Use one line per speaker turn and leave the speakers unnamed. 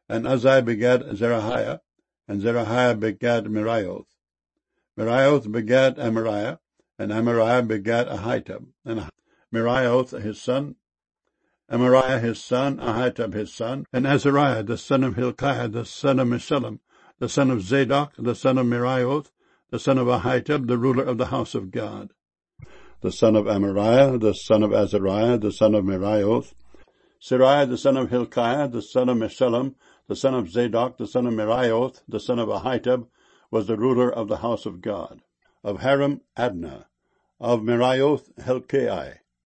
And Uzziah begat Zerahiah, and Zerahiah begat Meraioth. Meraioth begat Amariah, and Amariah begat Ahitub, and Meraioth his son, Amariah his son, Ahitub his son, and Azariah the son of Hilkiah, the son of Meshullam, the son of Zadok, the son of Meraioth, the son of Ahitub, the ruler of the house of God. The son of Amariah, the son of Azariah, the son of Meraioth, Sariah the son of Hilkiah, the son of Meshullam, the son of Zadok, the son of Meraioth, the son of Ahitub, was the ruler of the house of God. Of Haram, Adnah. Of Meraioth, Helkai.